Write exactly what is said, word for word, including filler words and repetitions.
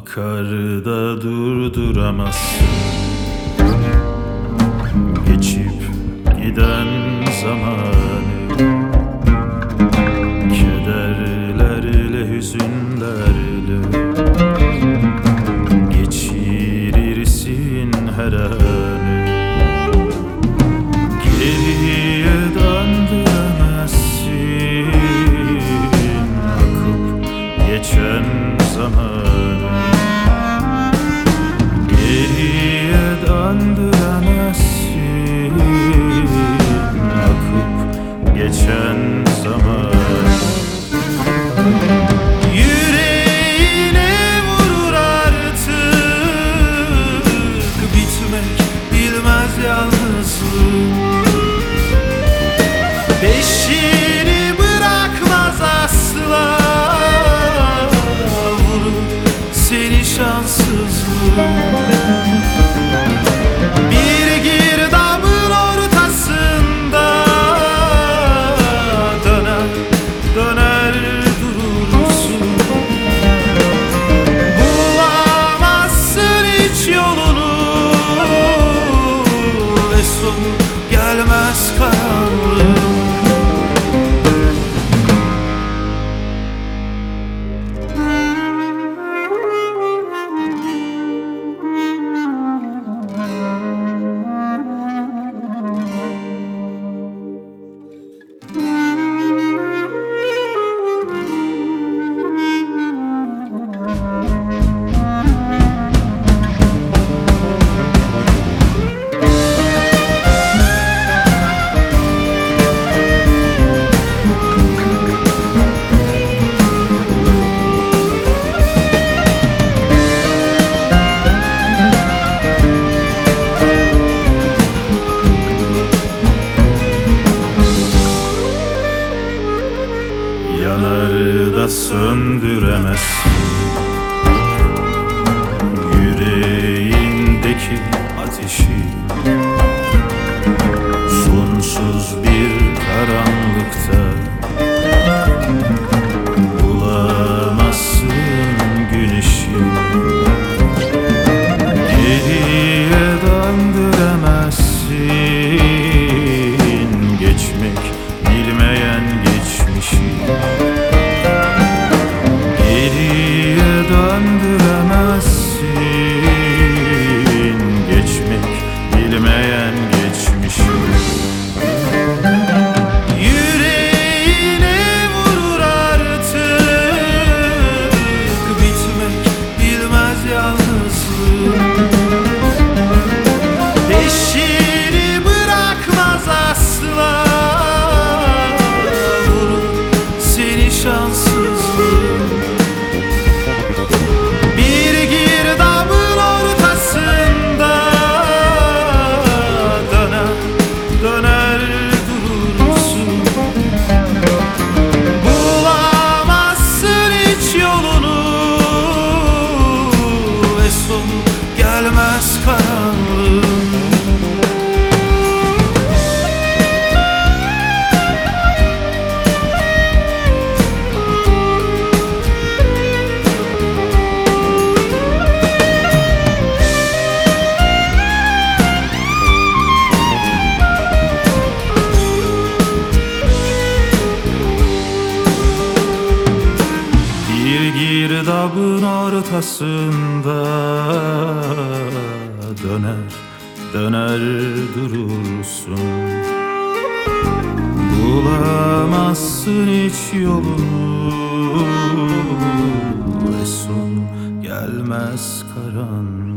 Akarda durduramazsın geçip giden zamanı. Kederlerle, hüzünlerle geçirirsin her anı. Geriye döndüremezsin akıp geçen zamanı. Geriye döndüremezsin akıp geçen zamanı. Yüreğine vurur artık, bitmek bilmez yalnızlık. Peşini bırakmaz asla, vurur seni şanssızlık. Bir girdabın ortasında döner döner durursun. Bulamazsın hiç yolunu ve sonu gelmez karanlık. Yanar da söndüremezsin yüreğindeki ateşi. Sonsuz bir karanlıkta bulamazsın güneşi. Geriye döndüremezsin geçmek bilmeyen geçmişi. Geriye döndüremezsin geçmek bilmeyen geçmişi. Yüreğine vurur artık, bitmek bilmez yalnızlık. Peşini bırakmaz asla, vurur seni şanssızlık. Bir girdabın ortasında döner döner durursun. Bulamazsın hiç yolunu ve sonu gelmez karanlık. Bir girdabın ortasında döner döner durursun. Bulamazsın hiç yolunu ve sonu gelmez karanlık.